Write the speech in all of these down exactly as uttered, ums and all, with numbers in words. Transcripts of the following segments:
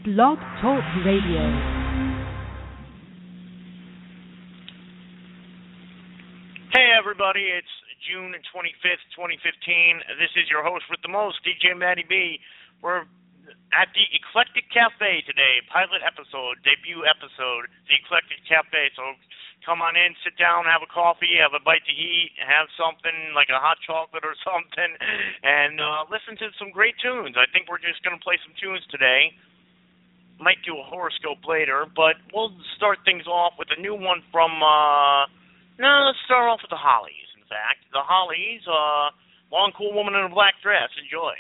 Blog Talk Radio. Hey everybody, it's June twenty-fifth, twenty fifteen. This is your host with the most, D J Matty B. We're at the Eclectic Cafe today, pilot episode, debut episode, the Eclectic Cafe. So come on in, sit down, have a coffee, have a bite to eat, have something like a hot chocolate or something, and uh, listen to some great tunes. I think we're just going to play some tunes today. Might do a horoscope later, but we'll start things off with a new one from, uh, no, let's start off with the Hollies, in fact. The Hollies, uh, Long Cool Woman in a Black Dress. Enjoy.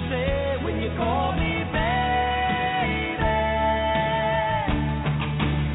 When you call me baby,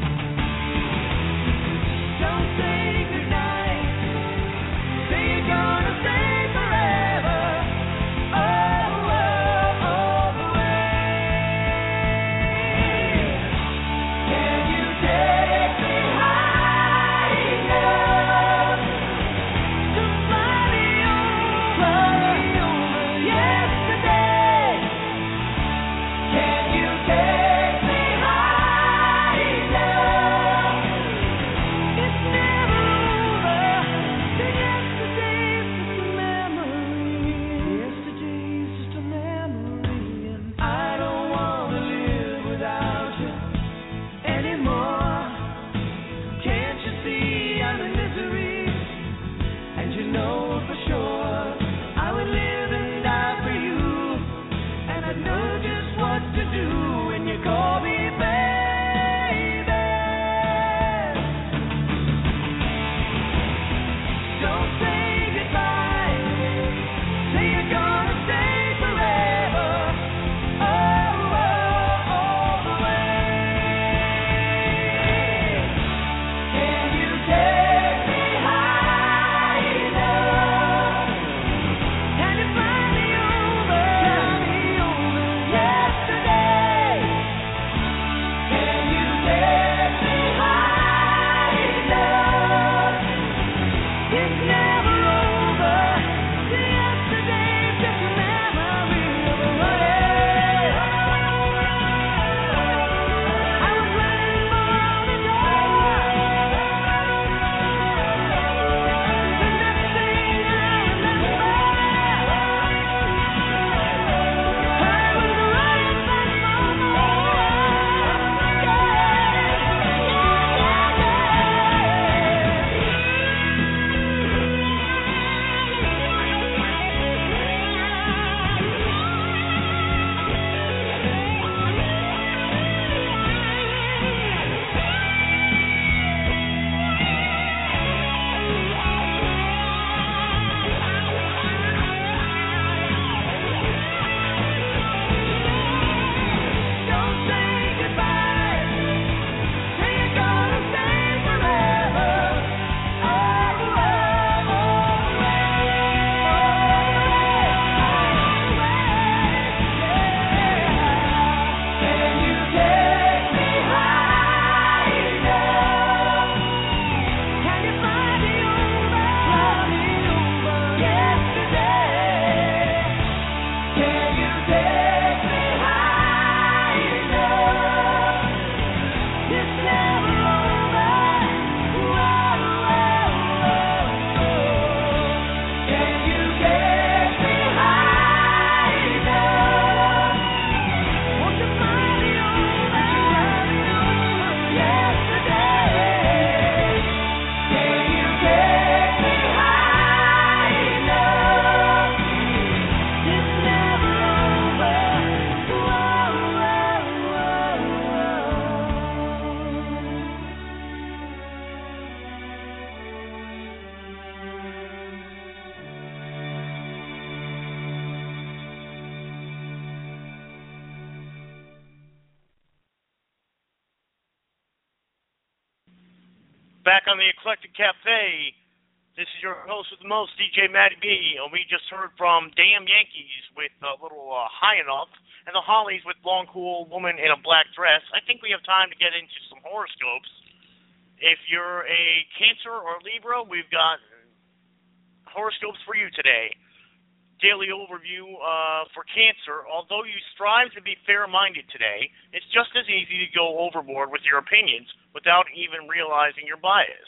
back on the Eclectic Cafe. This is your host with the most, D J Matty B, and we just heard from Damn Yankees with a little uh, High Enough, and the Hollies with Long Cool Woman in a Black Dress. I think we have time to get into some horoscopes. If you're a Cancer or Libra, we've got horoscopes for you today. Daily overview uh, for Cancer. Although you strive to be fair-minded today, it's just as easy to go overboard with your opinions without even realizing your bias.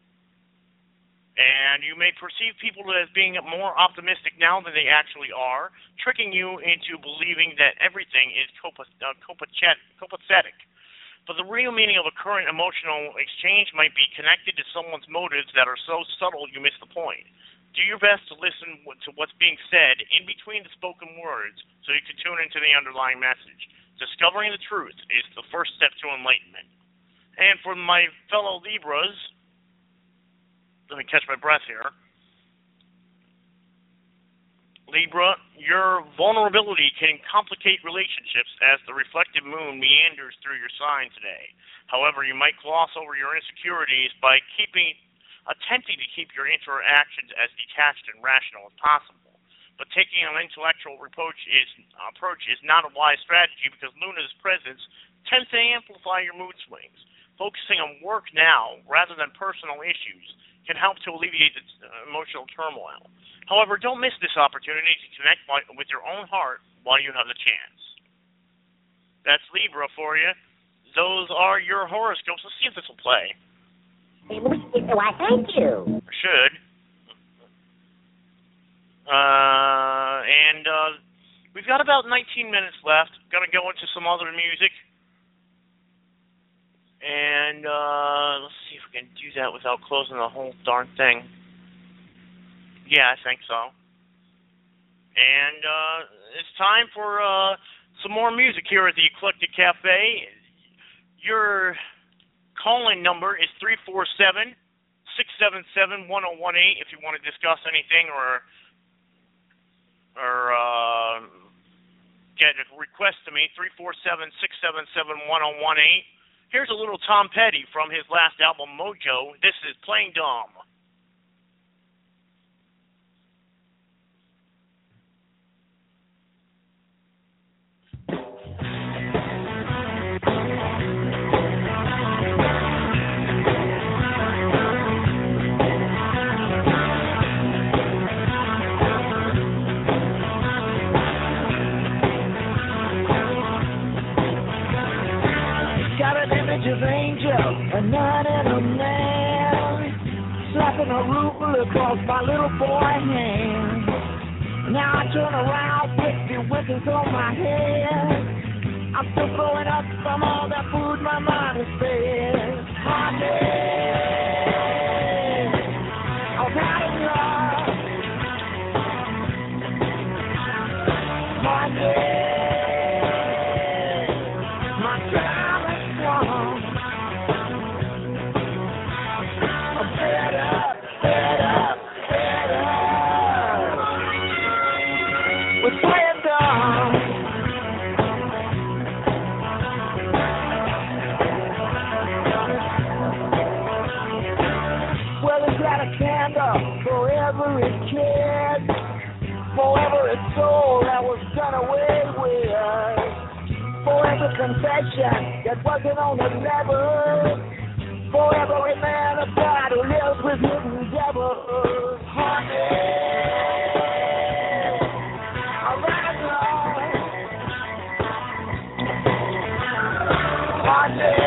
And you may perceive people as being more optimistic now than they actually are, tricking you into believing that everything is copa- uh, copacetic. But the real meaning of a current emotional exchange might be connected to someone's motives that are so subtle you miss the point. Do your best to listen to what's being said in between the spoken words so you can tune into the underlying message. Discovering the truth is the first step to enlightenment. And for my fellow Libras, let me catch my breath here. Libra, your vulnerability can complicate relationships as the reflective moon meanders through your sign today. However, you might gloss over your insecurities by keeping attempting to keep your interactions as detached and rational as possible. But taking an intellectual approach is, approach is not a wise strategy because Luna's presence tends to amplify your mood swings. Focusing on work now rather than personal issues can help to alleviate the emotional turmoil. However, don't miss this opportunity to connect with your own heart while you have the chance. That's Libra for you. Those are your horoscopes. Let's see if this will play. Why, thank you. Should. Uh, and uh, we've got about nineteen minutes left. Going to go into some other music. And uh, let's see if we can do that without closing the whole darn thing. Yeah, I think so. And uh, it's time for uh, some more music here at the Eclectic Cafe. Your call-in number is three four seven, six seven seven, one zero one eight if you want to discuss anything or or uh, get a request to me, three four seven, six seven seven, one zero one eight. Here's a little Tom Petty from his last album, Mojo. This is Playing Dumb. Of angel, a nun and a man, slapping a ruler across my little boy hand. Now I turn around, fifty winters on my head. I'm still throwing up from all that food my mind has fed. Honey, I've had enough. Honey. For every kid, for every soul that was done away with, for every confession that wasn't on the level, for every man of God who lives with hidden devils. Honey, I'll rise on. Honey.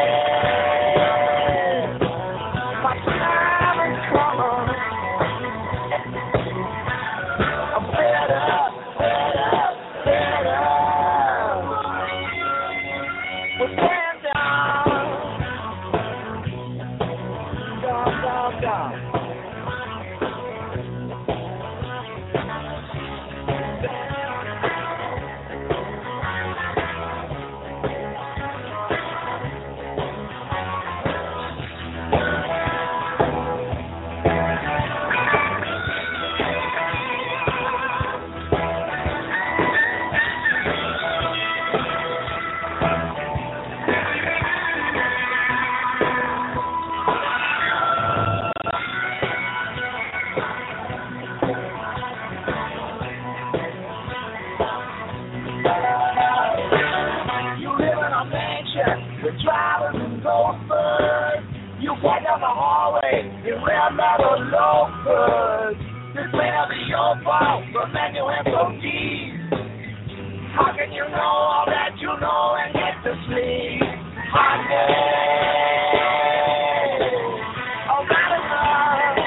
walk down the hallway in red leather loafers. This may not be your fault, but man, you have some keys. How can you know all that you know and get to sleep? Honey, oh, that is love.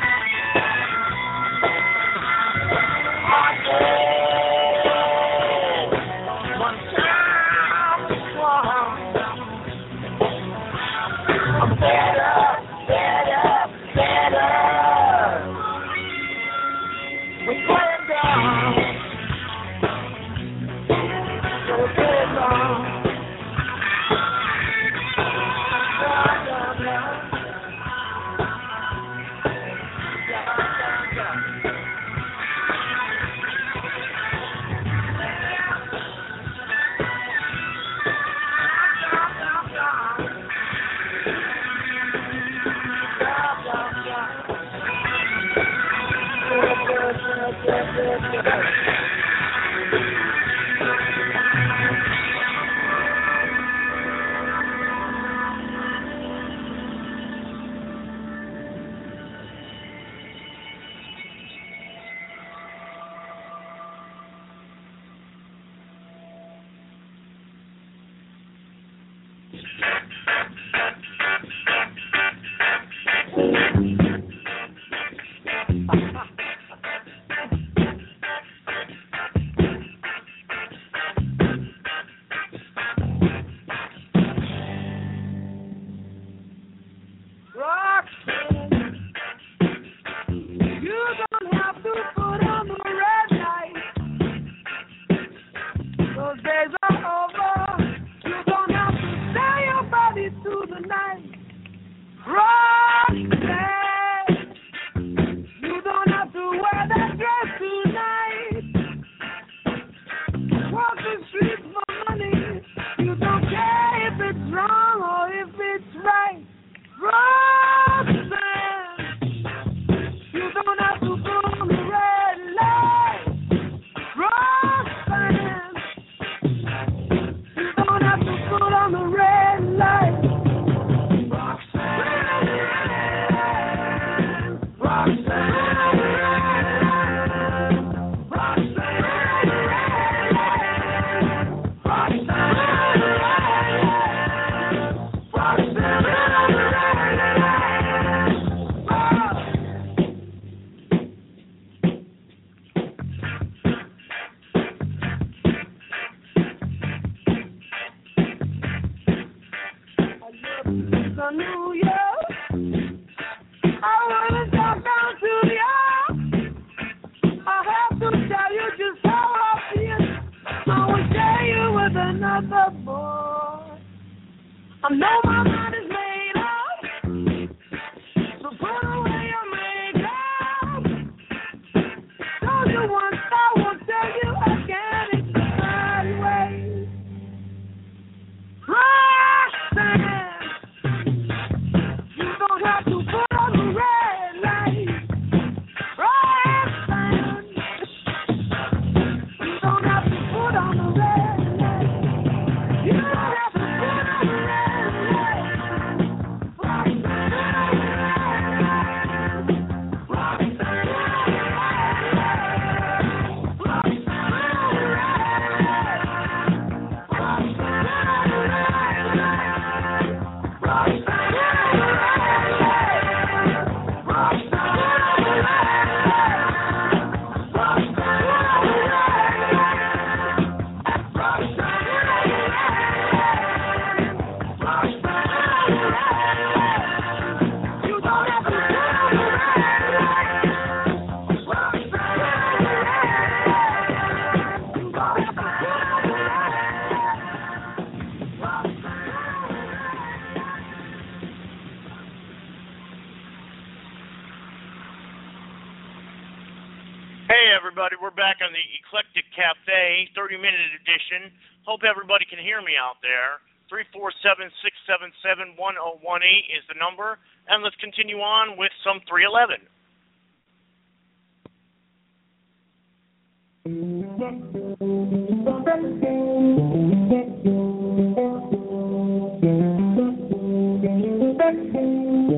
Honey, one time is one. I'm better, better, better. We're going down. We're going down. We're back on the Eclectic Cafe, thirty-minute edition. Hope everybody can hear me out there. three four seven, six seven seven, one zero one eight is the number. And let's continue on with some three eleven. Thank you.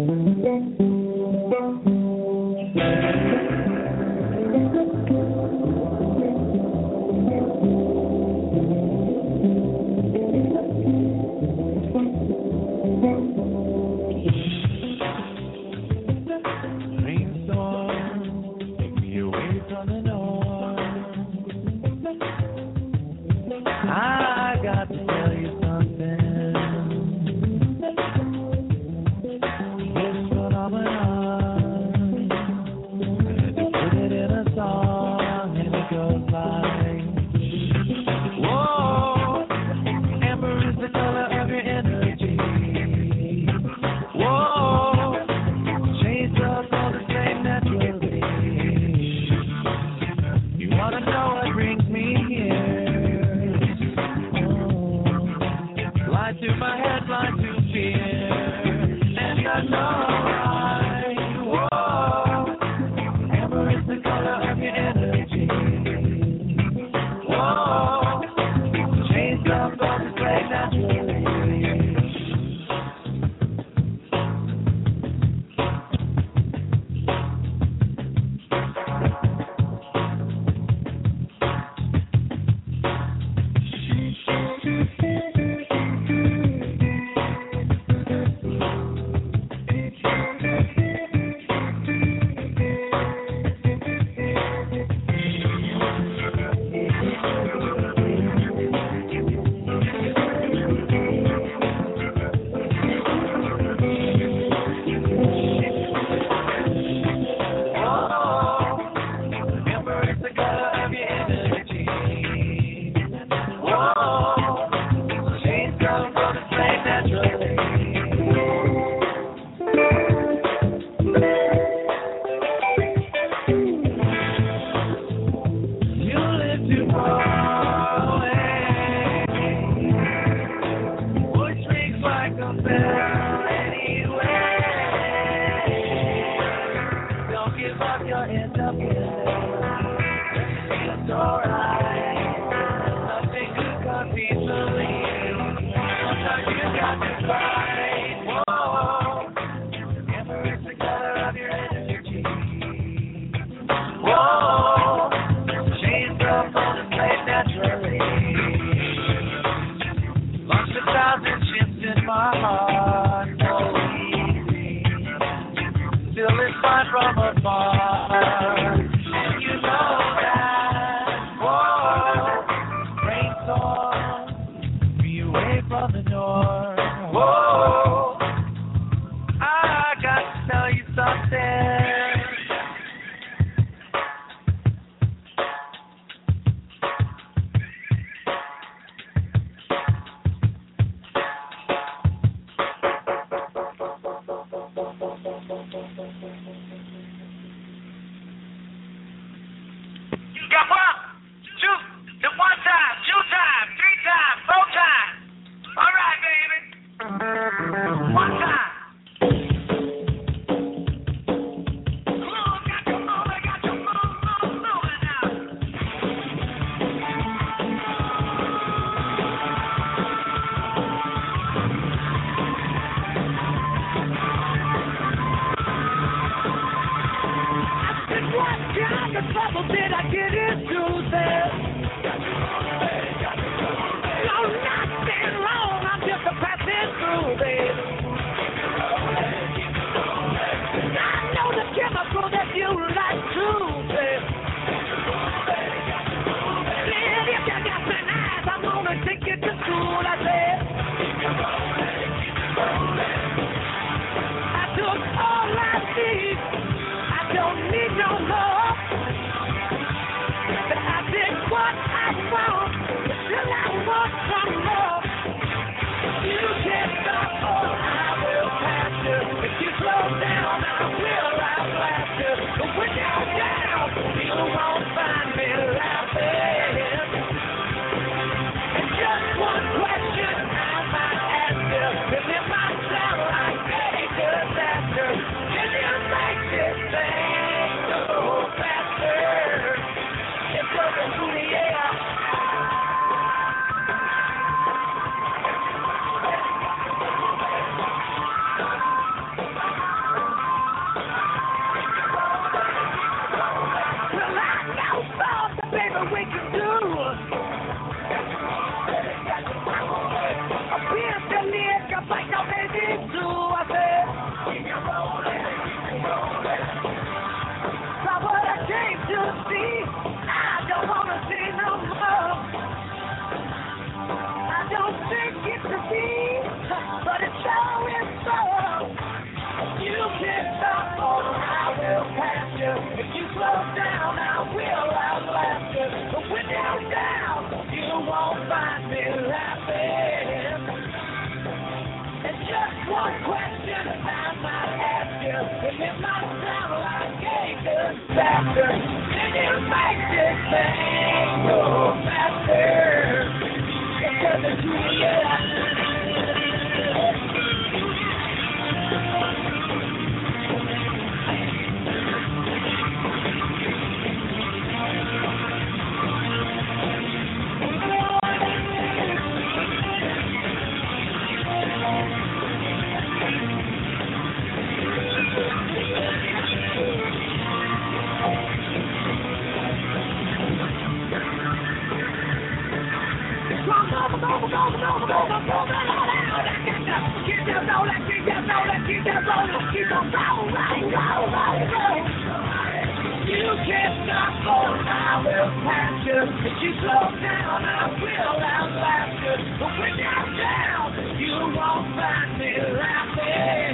know that keep that roll, that keep that roll, that keep on rolling, rolling, rolling. You can't stop going, I will pass you. If you slow down, I will outlast you. But when you're down, you won't find me laughing.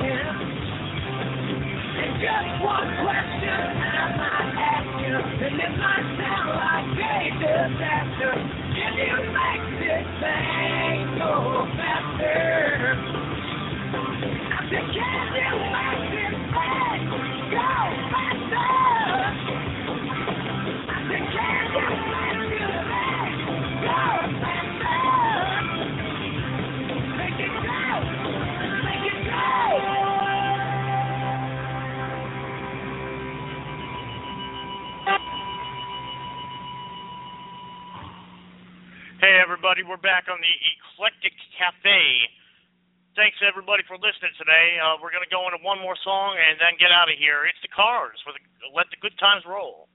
And just one question I might ask you, and it might sound like a disaster. Can you make this thing go faster? I said, can you make this thing go faster? I said, can you make this thing go faster? Make it go! Make it go! Hey, everybody, we're back on the Eclectic Cafe. Thanks, everybody, for listening today. Uh, we're going to go into one more song and then get out of here. It's the Cars for the Let the Good Times Roll.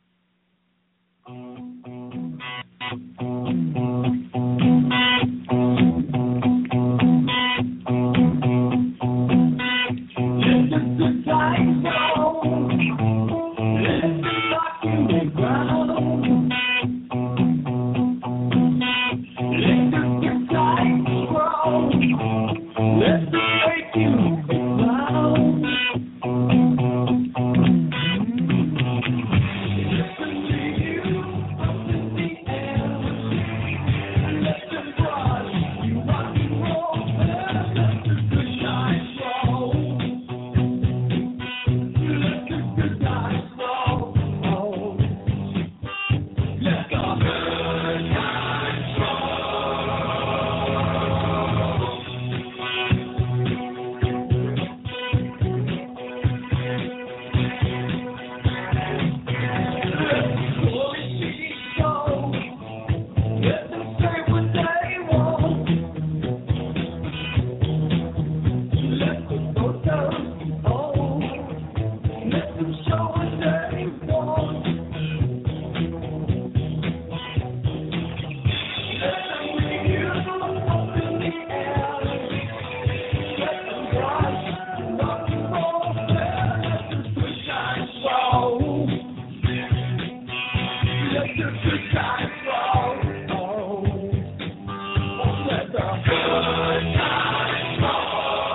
Let the good times roll. Let the rock in the ground. Let the good times roll. Let the make you proud. Listen to you up in the air. Let them brush you rock and roll. Let the good times roll. Let the good times roll. Let the good times let them say what they want. Let them go down home. Let them show what they want. Let them bring you up in the air. Let them rush and rock and roll. Let the good times roll. Let the good times roll. Let the good times roll.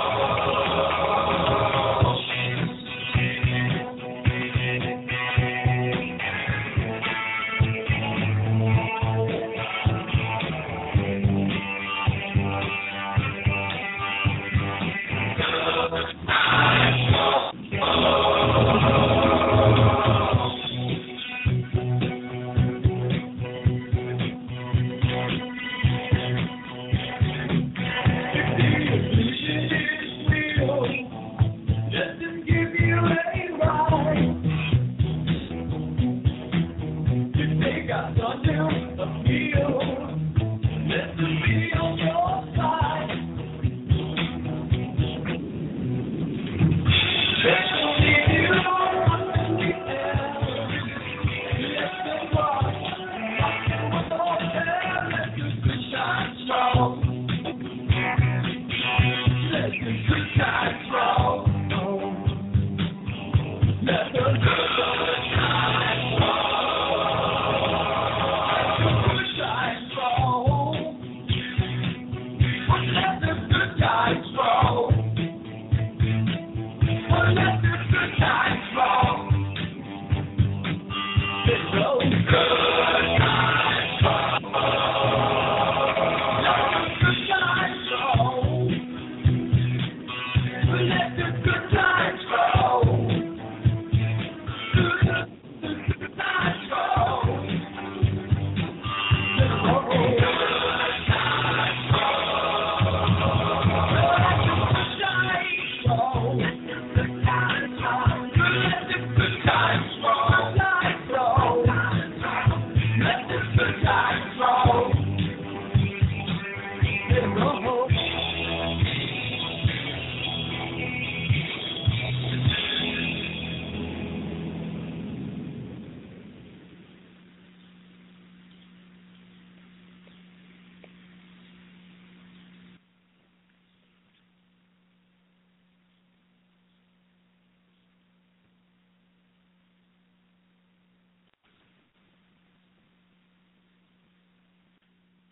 Let them give you a ride. If they got under a feel, let them be on your side. Let them lead you up in the air. Let them rock, rock and roll. Let the good times roll. Let the good times roll. Let the good times roll. Let the good times roll. Let the good times roll. Let the good times roll. Let the good times roll. Let the good